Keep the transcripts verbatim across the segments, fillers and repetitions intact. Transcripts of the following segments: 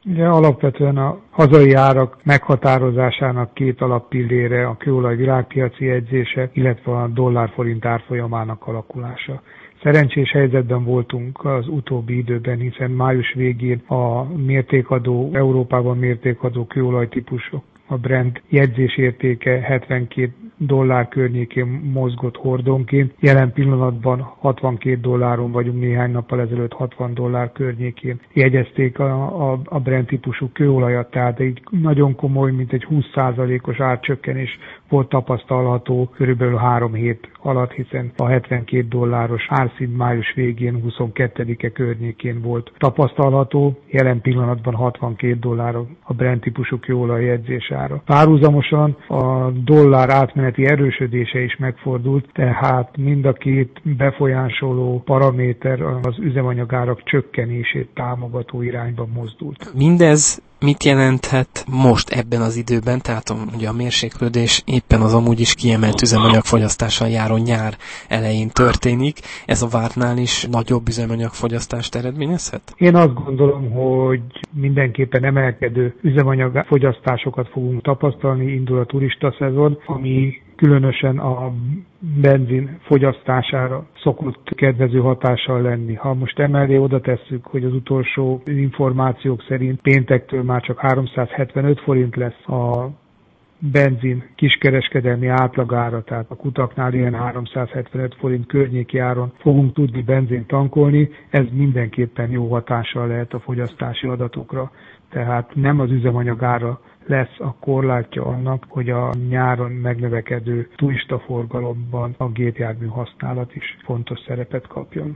Ugye alapvetően a hazai árak meghatározásának két alappillére a kőolaj világpiaci jegyzése, illetve a dollár-forint árfolyamának alakulása. Szerencsés helyzetben voltunk az utóbbi időben, hiszen május végén a mértékadó, Európában mértékadó kőolajtípusok, a Brent jegyzésértéke hetvenkét dollár környékén mozgott hordonként. Jelen pillanatban hatvankét dolláron vagyunk, néhány nappal ezelőtt hatvan dollár környékén jegyezték a, a, a Brent típusú kőolajat, tehát egy nagyon komoly, mint egy húsz százalékos árcsökkenés volt tapasztalható körülbelül három hét alatt, hiszen a hetvenkét dolláros árszint május végén huszonkettedike környékén volt tapasztalható, jelen pillanatban hatvankét dollár a Brent típusú kőolaj jegyzésára. Párhuzamosan a dollár átmeneti erősödése is megfordult, tehát mind a két befolyásoló paraméter az üzemanyagárak csökkenését támogató irányba mozdult. Mindez mit jelenthet most ebben az időben, tehát ugye a mérséklődés éppen az amúgy is kiemelt üzemanyagfogyasztással járó nyár elején történik, ez a vártnál is nagyobb üzemanyagfogyasztást eredményezhet? Én azt gondolom, hogy mindenképpen emelkedő üzemanyagfogyasztásokat fogunk tapasztalni, indul a turista szezon, ami különösen a benzin fogyasztására szokott kedvező hatással lenni. Ha most emellé oda tesszük, hogy az utolsó információk szerint péntektől már csak háromszázhetvenöt forint lesz a benzin kiskereskedelmi átlagára, tehát a kutaknál ilyen háromszázhetvenöt forint környéki áron fogunk tudni benzint tankolni, ez mindenképpen jó hatással lehet a fogyasztási adatokra. Tehát nem az üzemanyagára lesz a korlátja annak, hogy a nyáron megnövekedő turistaforgalomban a gépjármű használat is fontos szerepet kapjon.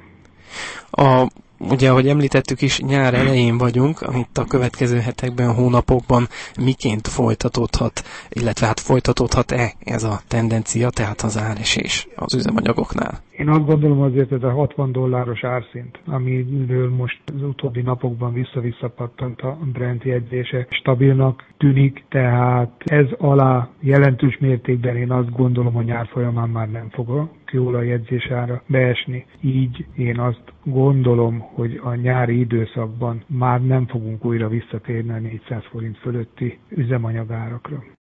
A, ugye, ahogy említettük is, nyár elején vagyunk, amit a következő hetekben, hónapokban miként folytatódhat, illetve hát folytatódhat-e ez a tendencia, tehát az áresés az üzemanyagoknál? Én azt gondolom azért ez a hatvan dolláros árszint, amiről most az utóbbi napokban vissza-vissza pattant a Brent jegyzése, stabilnak tűnik, tehát ez alá jelentős mértékben én azt gondolom, hogy nyár folyamán már nem fog a kőolaj jegyzésára beesni. Így én azt gondolom, hogy a nyári időszakban már nem fogunk újra visszatérni a négyszáz forint fölötti üzemanyagárakra.